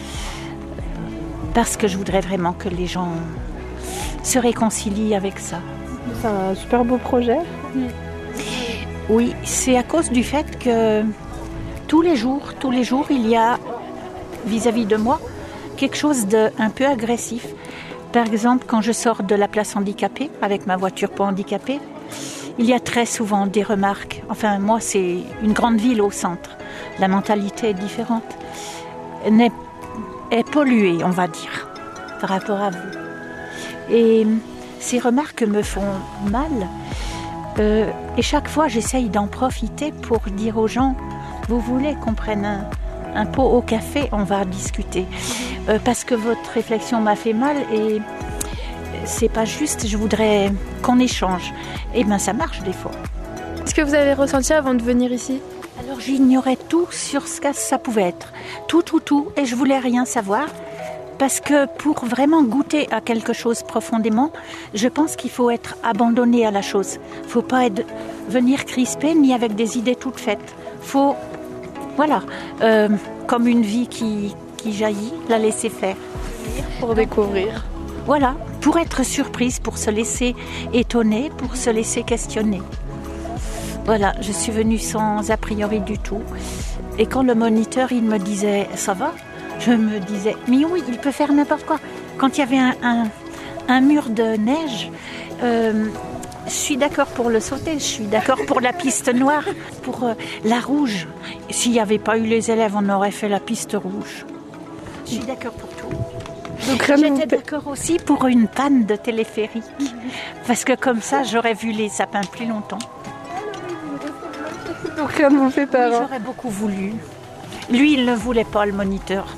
Parce que je voudrais vraiment que les gens se réconcilient avec ça. C'est un super beau projet. Mm. Oui, c'est à cause du fait que tous les jours, tous les jours, il y a, vis-à-vis de moi, quelque chose d'un peu agressif. Par exemple, quand je sors de la place handicapée, avec ma voiture pour handicapés, il y a très souvent des remarques. Enfin, moi, c'est une grande ville au centre. La mentalité est différente. Elle est, est polluée, on va dire, par rapport à vous. Et ces remarques me font mal. Euh, et chaque fois, j'essaye d'en profiter pour dire aux gens, vous voulez qu'on prenne un, un pot au café, on va discuter. Euh, parce que votre réflexion m'a fait mal et c'est pas juste, je voudrais qu'on échange. Et bien ça marche des fois. Qu'est-ce que vous avez ressenti avant de venir ici? Alors j'ignorais tout sur ce que ça pouvait être. Tout, tout, tout. Et je voulais rien savoir. Parce que pour vraiment goûter à quelque chose profondément, je pense qu'il faut être abandonné à la chose. Il ne faut pas être, venir crisper ni avec des idées toutes faites. Il faut, voilà, euh, comme une vie qui, qui jaillit, la laisser faire. Pour découvrir. Voilà, pour être surprise, pour se laisser étonner, pour se laisser questionner. Voilà, je suis venue sans a priori du tout. Et quand le moniteur, il me disait « ça va ?» je me disais, mais oui, il peut faire n'importe quoi. Quand il y avait un, un, un mur de neige, euh, je suis d'accord pour le sauter, je suis d'accord pour la piste noire, pour euh, la rouge. S'il n'y avait pas eu les élèves, on aurait fait la piste rouge. Je suis d'accord pour tout. Donc, j'étais d'accord aussi pour une panne de téléphérique, parce que comme ça, j'aurais vu les sapins plus longtemps. Donc rien ne vous fait peur. Oui, j'aurais beaucoup voulu. Lui, il ne voulait pas, le moniteur.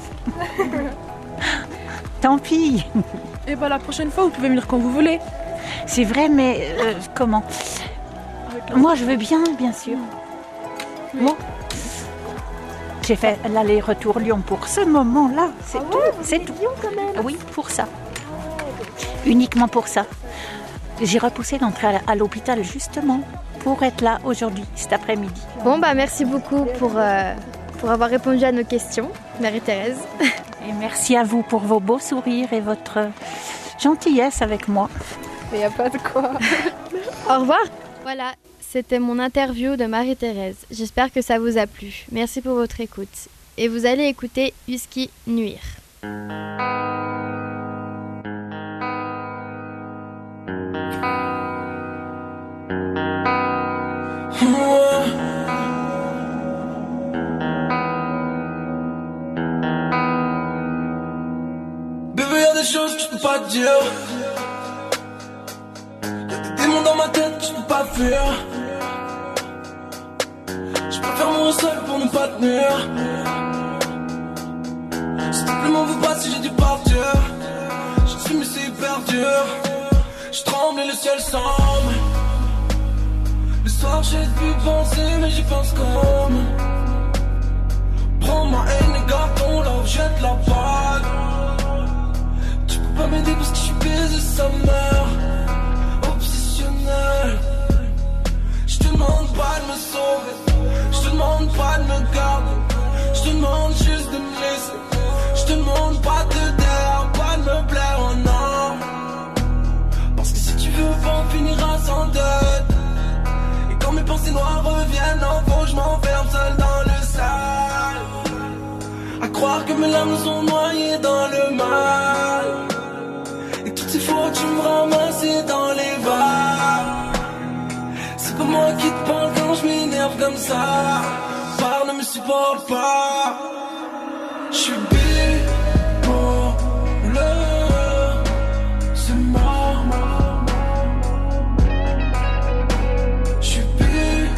Tant pis. Et bien la prochaine fois, vous pouvez venir quand vous voulez. C'est vrai, mais euh, comment? Moi, je veux bien, bien sûr. Moi, j'ai fait l'aller-retour Lyon pour ce moment-là. C'est ah tout. Ouais, c'est tout. Lyon quand même. Oui, pour ça. Uniquement pour ça. J'ai repoussé l'entrée à l'hôpital justement pour être là aujourd'hui, cet après-midi. Bon, bah merci beaucoup pour... Euh... pour avoir répondu à nos questions, Marie-Thérèse. Et merci à vous pour vos beaux sourires et votre gentillesse avec moi. Il n'y a pas de quoi. Au revoir. Voilà, c'était mon interview de Marie-Thérèse. J'espère que ça vous a plu. Merci pour votre écoute. Et vous allez écouter Husky Nuire. Bébé, y'a des choses que je peux pas te dire. Y'a des démons démons dans ma tête, je peux pas fuir. Je préfère mourir seul pour ne pas tenir. S'il te plaît m'en veux pas si j'ai dû partir. Je suis mais c'est hyper dur. Je tremble et le ciel semble. Le soir j'ai pu penser mais j'y pense comme. Prends ma haine et garde ton love, jette la balle. Tu peux pas m'aider parce que je suis baisé sa mère. Obsessionnel. Je te demande pas de me sauver. Je te demande pas de me garder. Je te demande juste de me laisser. Je te demande pas de te taire, pas de me plaire, oh non. Parce que si tu veux pas on finira sans dette. Et quand mes pensées noires reviennent, non faut que je m'enferme seul dans le sale. À croire que mes larmes sont noyées dans le mal. Et toutes ces fois tu me ramasses dans les vagues. C'est pas moi qui te parle quand je m'énerve comme ça. Parle, ne me supporte pas. Je suis bipolaire, c'est mort. Je suis bipolaire,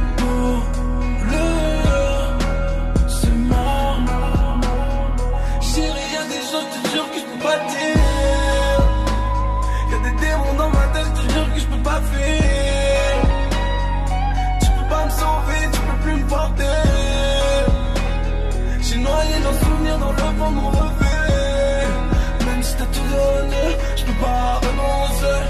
c'est mort. Chérie, y'a des choses, je te jure que je peux pas dire. Y'a des démons dans ma tête, je te jure que je peux pas fuir. Tu peux pas me sauver, tu peux plus me porter. J'ai noyé nos souvenirs dans le fond de mon revêt. Même si t'as tout donné, je peux pas renoncer.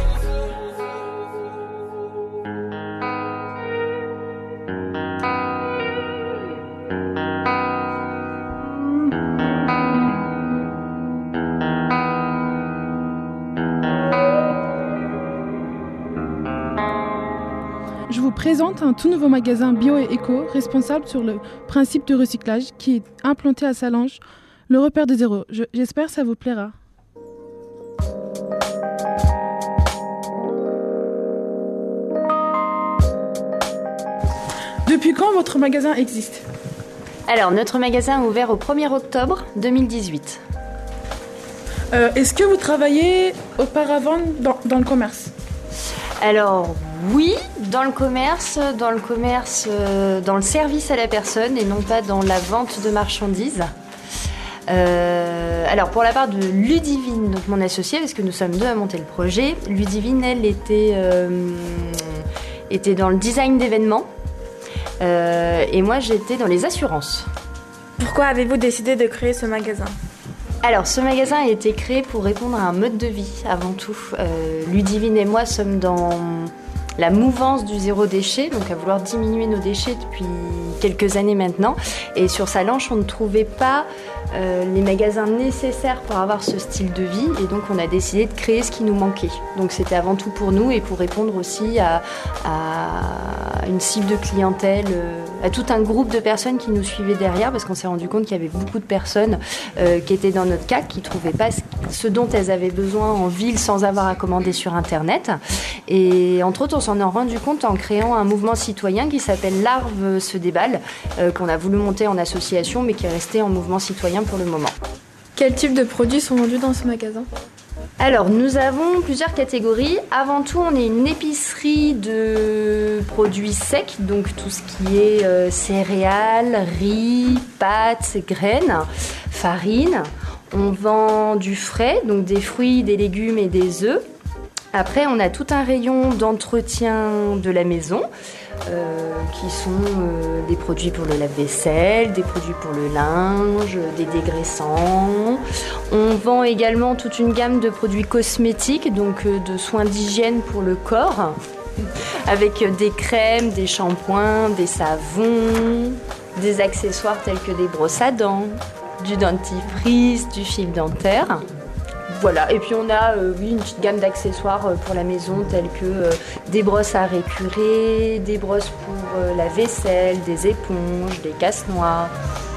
Je vous présente un tout nouveau magasin bio et éco responsable sur le principe de recyclage qui est implanté à Salange, le repère de zéro. Je, j'espère que ça vous plaira. Depuis quand votre magasin existe ? Alors, notre magasin a ouvert au premier octobre deux mille dix-huit. Euh, est-ce que vous travaillez auparavant dans, dans le commerce ? Alors oui, dans le commerce, dans le commerce, euh, dans le service à la personne et non pas dans la vente de marchandises. Euh, alors pour la part de Ludivine, donc mon associée, parce que nous sommes deux à monter le projet, Ludivine, elle était, euh, était dans le design d'événements euh, et moi j'étais dans les assurances. Pourquoi avez-vous décidé de créer ce magasin ? Alors, ce magasin a été créé pour répondre à un mode de vie, avant tout. Euh, Ludivine et moi sommes dans la mouvance du zéro déchet, donc à vouloir diminuer nos déchets depuis quelques années maintenant. Et sur Salange, on ne trouvait pas euh, les magasins nécessaires pour avoir ce style de vie. Et donc, on a décidé de créer ce qui nous manquait. Donc, c'était avant tout pour nous et pour répondre aussi à, à une cible de clientèle, à tout un groupe de personnes qui nous suivaient derrière, parce qu'on s'est rendu compte qu'il y avait beaucoup de personnes euh, qui étaient dans notre cas, qui ne trouvaient pas ce dont elles avaient besoin en ville sans avoir à commander sur Internet. Et entre autres, on s'en est rendu compte en créant un mouvement citoyen qui s'appelle Larve se déballe, euh, qu'on a voulu monter en association, mais qui est resté en mouvement citoyen pour le moment. Quel type de produits sont vendus dans ce magasin ? Alors, nous avons plusieurs catégories. Avant tout, on est une épicerie de produits secs, donc tout ce qui est euh, céréales, riz, pâtes, graines, farine. On vend du frais, donc des fruits, des légumes et des œufs. Après, on a tout un rayon d'entretien de la maison, euh, qui sont euh, des produits pour le lave-vaisselle, des produits pour le linge, des dégraissants. On vend également toute une gamme de produits cosmétiques, donc euh, de soins d'hygiène pour le corps, avec des crèmes, des shampoings, des savons, des accessoires tels que des brosses à dents, du dentifrice, du fil dentaire. Voilà, et puis on a euh, oui, une petite gamme d'accessoires euh, pour la maison tels que euh, des brosses à récurer, des brosses pour euh, la vaisselle, des éponges, des casse-noix.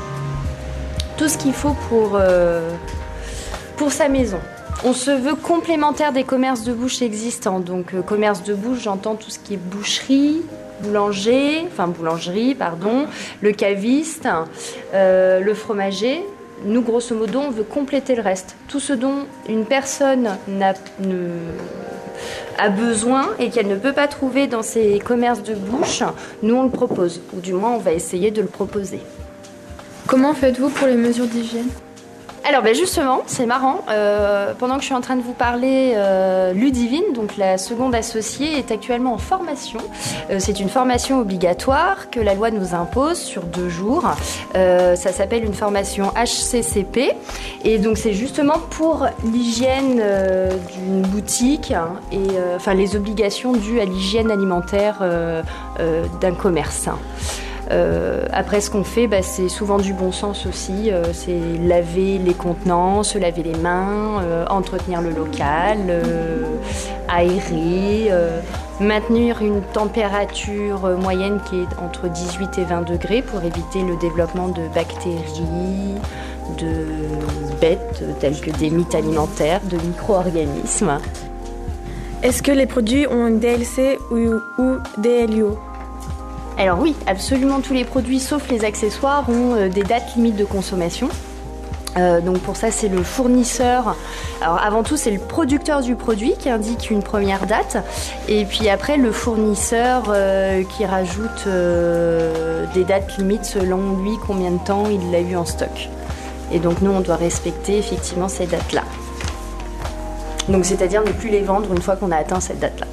Tout ce qu'il faut pour, euh, pour sa maison. On se veut complémentaire des commerces de bouche existants. Donc euh, commerce de bouche, j'entends tout ce qui est boucherie, boulanger, enfin boulangerie, pardon, le caviste, euh, le fromager. Nous, grosso modo, on veut compléter le reste. Tout ce dont une personne n'a, ne a besoin et qu'elle ne peut pas trouver dans ces commerces de bouche, nous on le propose, ou du moins on va essayer de le proposer. Comment faites-vous pour les mesures d'hygiène ? Alors ben justement, c'est marrant, euh, pendant que je suis en train de vous parler, euh, Ludivine, donc la seconde associée, est actuellement en formation. Euh, c'est une formation obligatoire que la loi nous impose sur deux jours. Euh, ça s'appelle une formation H C C P. Et donc c'est justement pour l'hygiène euh, d'une boutique hein, et euh, enfin les obligations dues à l'hygiène alimentaire euh, euh, d'un commerce. Euh, après, ce qu'on fait, bah, c'est souvent du bon sens aussi. Euh, c'est laver les contenants, se laver les mains, euh, entretenir le local, euh, aérer, euh, maintenir une température moyenne qui est entre dix-huit et vingt degrés pour éviter le développement de bactéries, de bêtes telles que des mites alimentaires, de micro-organismes. Est-ce que les produits ont un D L C ou, ou D L U? Alors oui, absolument tous les produits, sauf les accessoires, ont euh, des dates limites de consommation. Euh, donc pour ça, c'est le fournisseur. Alors avant tout, c'est le producteur du produit qui indique une première date. Et puis après, le fournisseur euh, qui rajoute euh, des dates limites selon lui combien de temps il l'a eu en stock. Et donc nous, on doit respecter effectivement ces dates-là. Donc c'est-à-dire ne plus les vendre une fois qu'on a atteint cette date-là.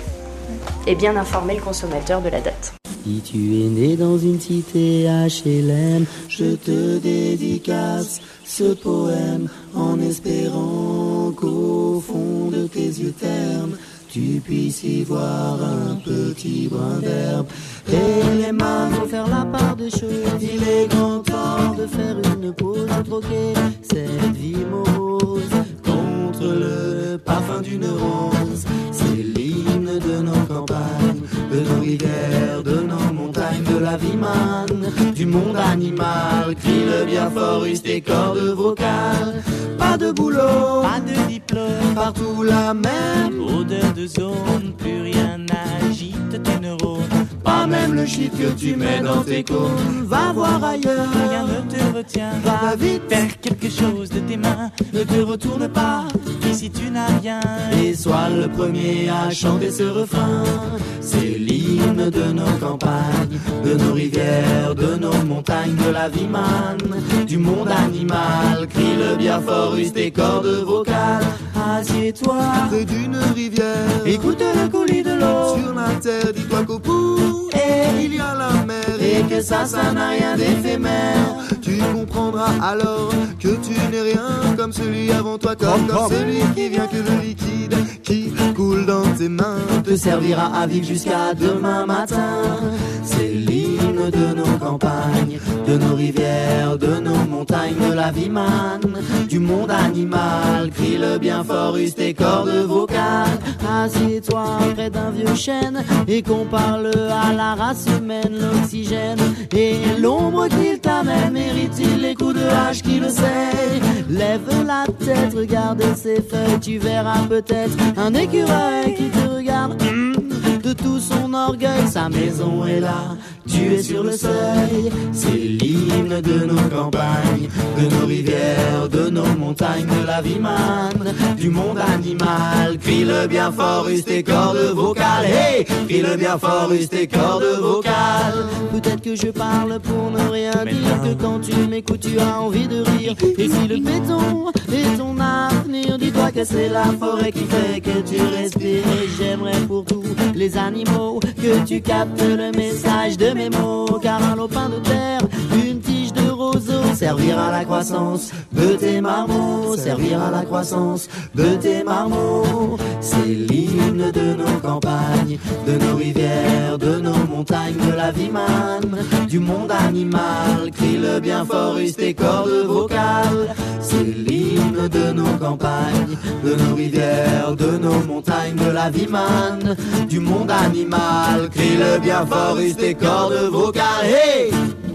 Et bien informer le consommateur de la date. Si tu es né dans une cité H L M, je te dédicace ce poème en espérant qu'au fond de tes yeux ternes, tu puisses y voir un petit brin d'herbe. Et les mains vont faire la part des choses. Il est grand temps de faire une pause, de troquer cette vie morose contre le parfum d'une rose. C'est l'hymne de nos campagnes, de nos rivières, de nos montagnes, de la vie manne, du monde animal. Crie le bien fort, use tes cordes vocales. Pas de boulot, pas de diplôme, partout la même odeur de zone. Plus rien n'agite tes neurones, pas même le shit que tu mets dans tes cônes. Va voir ailleurs, rien ne te retient. Va vite faire quelque chose de tes mains. Ne te retourne pas, ici tu n'as rien. Et sois le premier à chanter ce refrain. C'est l'hymne de nos campagnes, de nos rivières, de nos montagnes, de la vie manne, du monde animal. Crie le bien fort, use tes cordes vocales. Assieds-toi près d'une rivière, écoute le coulis de l'eau sur la terre. Dis-toi qu'au bout et il y a la mer, et que ça, ça n'a rien d'éphémère. Tu comprendras alors que tu n'es rien comme celui avant toi, comme, comme celui qui vient, que le liquide qui coule dans tes mains te servira à vivre jusqu'à demain matin. C'est l'hymne de nos campagnes, de nos rivières, de nos montagnes, de la vie manne, du monde animal. Crie le bien fort, use tes cordes vocales. Assieds-toi près d'un vieux chêne et qu'on parle à la race humaine. L'oxygène et l'ombre qu'il t'amène, mérite-t-il les coups de hache qui le sait? Lève la tête, regarde ses feuilles, tu verras peut-être un écureuil qui te regarde. De tout son orgueil, sa maison est là, tu es sur le seuil. C'est l'hymne de nos campagnes, de nos rivières, de nos montagnes, de la vie manne, du monde animal. Crie le bien fort, use tes cordes vocales. Hey, crie le bien fort, use tes cordes vocales. Peut-être que je parle pour ne rien dire, que quand tu m'écoutes tu as envie de rire. Et si le béton est ton avenir, dis-toi que c'est la forêt qui fait que tu respires. Et j'aimerais pour tous les animaux que tu captes le message de mes mots, car un lopin de terre, une tige de roseau servira à la croissance de tes marmots, servira à la croissance de tes marmots. C'est l'hymne de nos campagnes, de nos rivières, de nos montagnes, de la vie manne, du monde animal. Crie le bien fort, use tes cordes vocales. C'est l'hymne de nos campagnes, de nos rivières, de nos montagnes, de la vie manne, du monde animal. Crie le bien fort, use tes cordes vocales. Hey!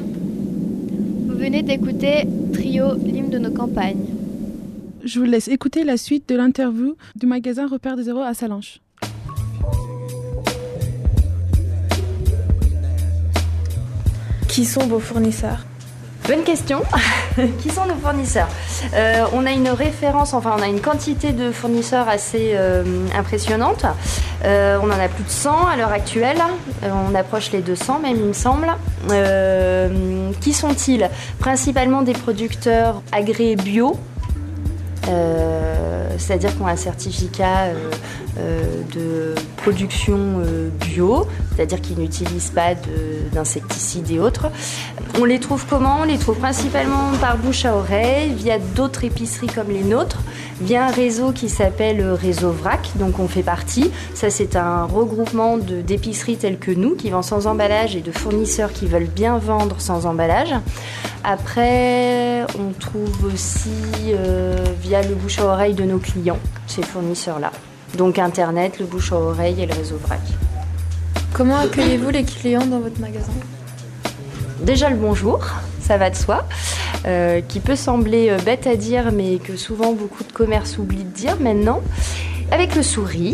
Vous venez d'écouter Trio, l'hymne de nos campagnes. Je vous laisse écouter la suite de l'interview du magasin Repère des Zéros à Sallanches. Qui sont vos fournisseurs? Bonne question. Qui sont nos fournisseurs ? euh, On a une référence, enfin on a une quantité de fournisseurs assez euh, impressionnante. Euh, on en a plus de cent à l'heure actuelle. Euh, on approche les deux cents même, il me semble. Euh, qui sont-ils ? Principalement des producteurs agréés bio. Euh, c'est-à-dire qu'on a un certificat euh, euh, de production euh, bio, c'est-à-dire qu'ils n'utilisent pas de, d'insecticides et autres. On les trouve comment ? On les trouve principalement par bouche à oreille, via d'autres épiceries comme les nôtres, via un réseau qui s'appelle Réseau Vrac, donc on fait partie. Ça, c'est un regroupement de, d'épiceries telles que nous, qui vendent sans emballage, et de fournisseurs qui veulent bien vendre sans emballage. Après, on trouve aussi euh, via le bouche à oreille de nos clients, ces fournisseurs-là. Donc Internet, le bouche à oreille et le Réseau Vrac. Comment accueillez-vous les clients dans votre magasin ? Déjà le bonjour, ça va de soi, euh, qui peut sembler bête à dire, mais que souvent beaucoup de commerces oublient de dire maintenant. Avec le sourire.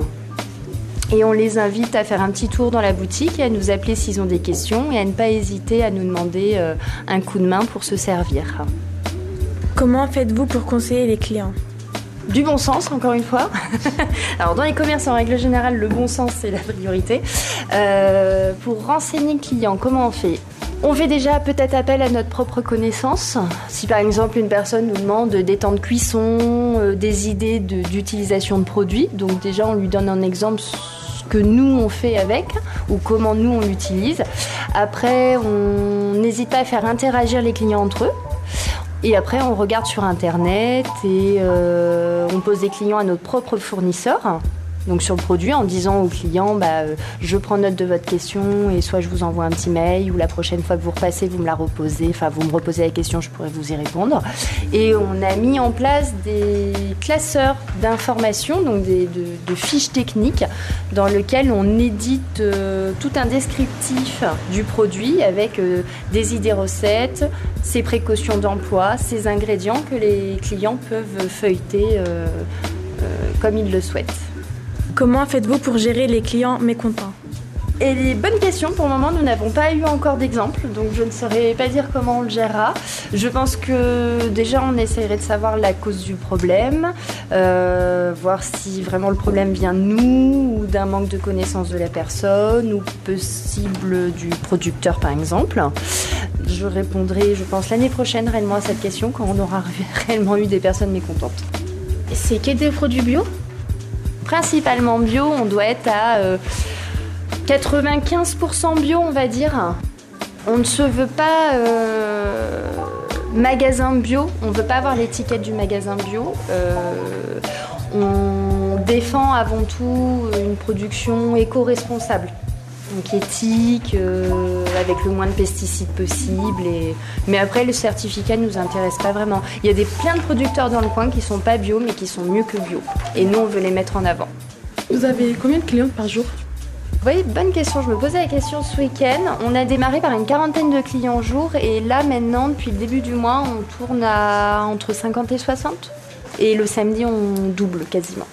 Et on les invite à faire un petit tour dans la boutique et à nous appeler s'ils ont des questions et à ne pas hésiter à nous demander euh, un coup de main pour se servir. Comment faites-vous pour conseiller les clients ? Du bon sens, encore une fois. Alors, dans les commerces, en règle générale, le bon sens, c'est la priorité. Euh, pour renseigner le client, comment on fait ? On fait déjà peut-être appel à notre propre connaissance. Si par exemple une personne nous demande des temps de cuisson, euh, des idées de, d'utilisation de produits, donc déjà on lui donne un exemple ce que nous on fait avec ou comment nous on l'utilise. Après, on n'hésite pas à faire interagir les clients entre eux. Et après, on regarde sur Internet et euh, on pose des clients à notre propre fournisseur. Donc sur le produit, en disant au client, bah, euh, je prends note de votre question et soit je vous envoie un petit mail ou la prochaine fois que vous repassez, vous me la reposez, enfin vous me reposez la question, je pourrai vous y répondre. Et on a mis en place des classeurs d'informations, donc des, de, de fiches techniques dans lesquelles on édite euh, tout un descriptif du produit avec euh, des idées recettes, ses précautions d'emploi, ses ingrédients que les clients peuvent feuilleter euh, euh, comme ils le souhaitent. Comment faites-vous pour gérer les clients mécontents ? Et les bonnes questions, pour le moment, nous n'avons pas eu encore d'exemple, donc je ne saurais pas dire comment on le gérera. Je pense que déjà, on essaierait de savoir la cause du problème, euh, voir si vraiment le problème vient de nous ou d'un manque de connaissance de la personne ou possible du producteur, par exemple. Je répondrai, je pense, l'année prochaine réellement à cette question quand on aura réellement eu des personnes mécontentes. C'est que des produits bio ? Principalement bio, on doit être à euh, quatre-vingt-quinze pour cent bio, on va dire. On ne se veut pas euh, magasin bio, on ne veut pas avoir l'étiquette du magasin bio. Euh, on défend avant tout une production éco-responsable, donc éthique, euh, avec le moins de pesticides possible. Et... Mais après, le certificat ne nous intéresse pas vraiment. Il y a des, plein de producteurs dans le coin qui ne sont pas bio, mais qui sont mieux que bio. Et nous, on veut les mettre en avant. Vous avez combien de clients par jour ? Oui, bonne question. Je me posais la question ce week-end. On a démarré par une quarantaine de clients au jour. Et là, maintenant, depuis le début du mois, on tourne à entre cinquante et soixante. Et le samedi, on double quasiment.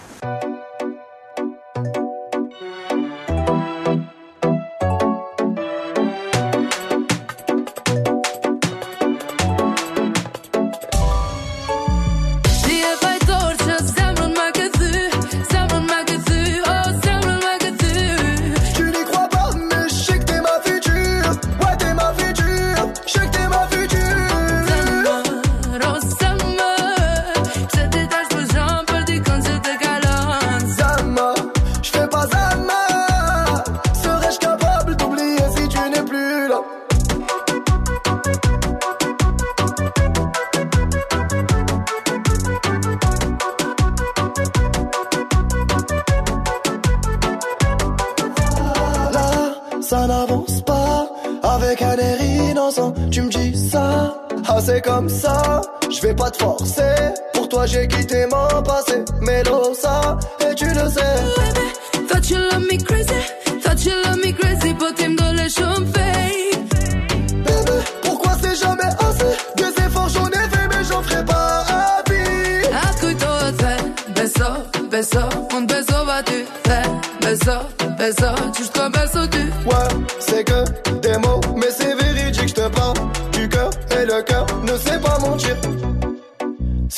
Ça n'avance pas avec un air innocent. Tu me dis ça, ah c'est comme ça. Je vais pas te forcer. Pour toi j'ai quitté mon passé. Mélo ça, et tu le sais. Thought you love me crazy, thought you love me crazy, but him don't let you fade. Bébé, pourquoi c'est jamais assez? Des efforts j'en ai fait mais j'en ferai pas à vie. Ascolto te, beso, beso, un beso va-tu faire, beso, beso, jusqu'au beso tu. Ouais, c'est que des mots, mais c'est véridique, je te parle du cœur et le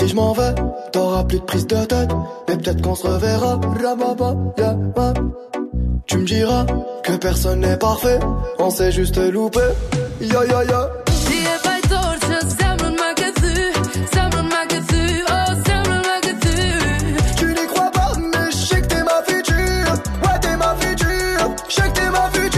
je m'en vais, t'auras plus de prise de tête. Mais peut-être qu'on se reverra. Rababa, yeah, yeah. Tu me diras que personne n'est parfait, on s'est juste loupé. Ya ya ya. Tu n'y crois pas, mais je sais que t'es ma future. Ouais, t'es ma future. Je sais que t'es ma future.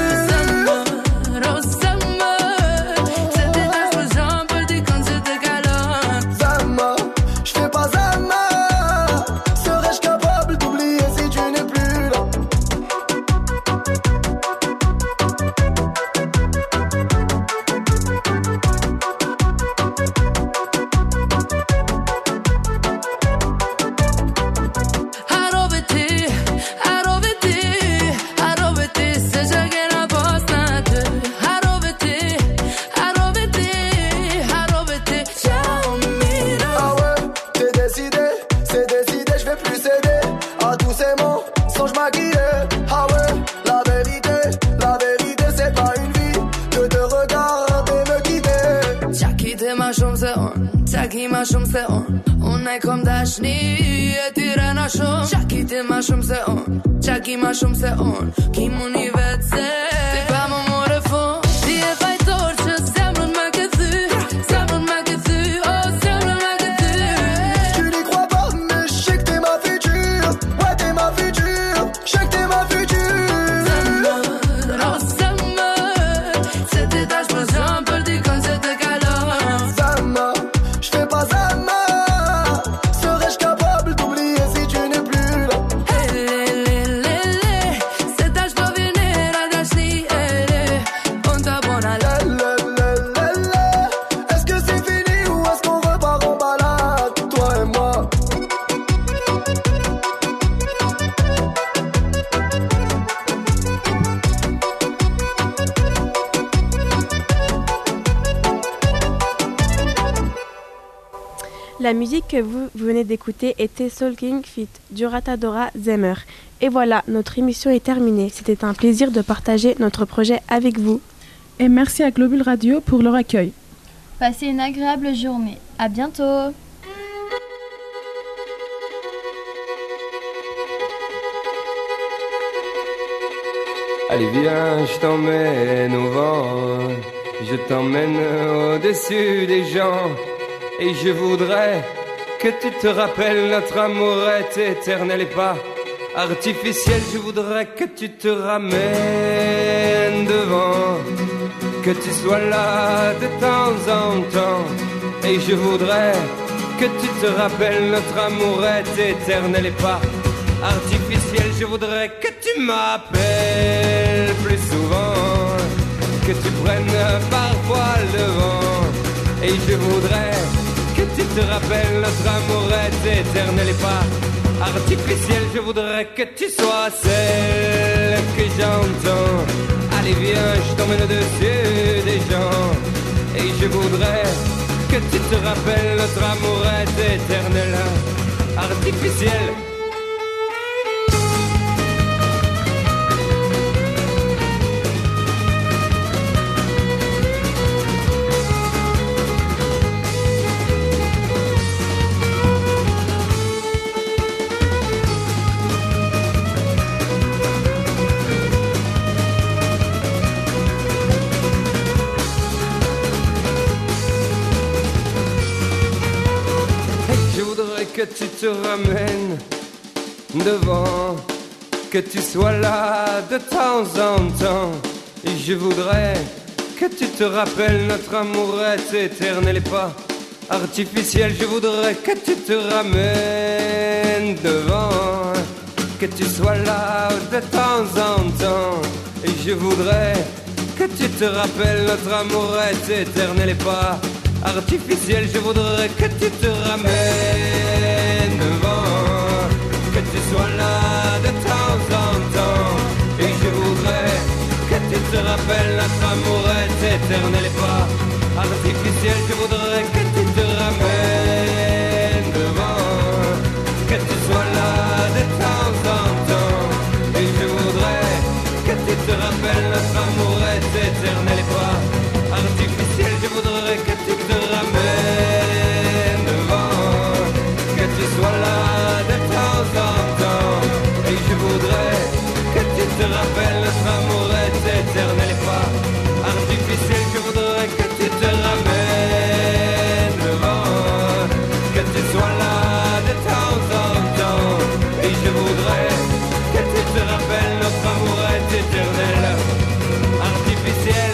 Čak imaš um se on, ki mu një vetë se ti pa më more fond. Ti e fajtor që zemrën me ke thy, zemrën me ke thy, oh zemrën me ke thy. Tu n'y crois pas, mais je sais que t'es ma future. Ouais, t'es ma future, je sais que t'es ma future. Zemrën, oh zemrën, se ti tash për zëm për dikon që të kalon. Zemrën, je fais pas zemrën. Serais-je capable d'oublier si tu n'es plus là? La musique que vous venez d'écouter était Soul King feat. Duratadora Zemer. Et voilà, notre émission est terminée. C'était un plaisir de partager notre projet avec vous. Et merci à Globule Radio pour leur accueil. Passez une agréable journée. À bientôt. Allez viens, je t'emmène au vent, je t'emmène au-dessus des gens. Et je voudrais que tu te rappelles, notre amour est éternel et pas artificiel. Je voudrais que tu te ramènes devant, que tu sois là de temps en temps. Et je voudrais que tu te rappelles, notre amour est éternel et pas artificiel. Je voudrais que tu m'appelles plus souvent, que tu prennes parfois le vent. Et je voudrais que tu te rappelles, notre amour est éternel et pas artificiel. Je voudrais que tu sois celle que j'entends. Allez viens, je t'emmène au-dessus des gens. Et je voudrais que tu te rappelles, notre amour est éternel, artificiel. Que tu te ramènes devant, que tu sois là de temps en temps. Et je voudrais que tu te rappelles, notre amour est éternel et pas artificiel. Je voudrais que tu te ramènes devant, que tu sois là de temps en temps. Et je voudrais que tu te rappelles, notre amour est éternel et pas artificiel. Je voudrais que tu te ramènes devant, que tu sois là de temps en temps. Et je voudrais que tu te rappelles, notre amour est éternel et pas artificiel. Je voudrais que tu te ramènes devant, que tu sois là de temps en temps. Et je voudrais que tu te rappelles, notre amour est éternel et pas artificiel. Je voudrais que tu te ramènes devant, ciel.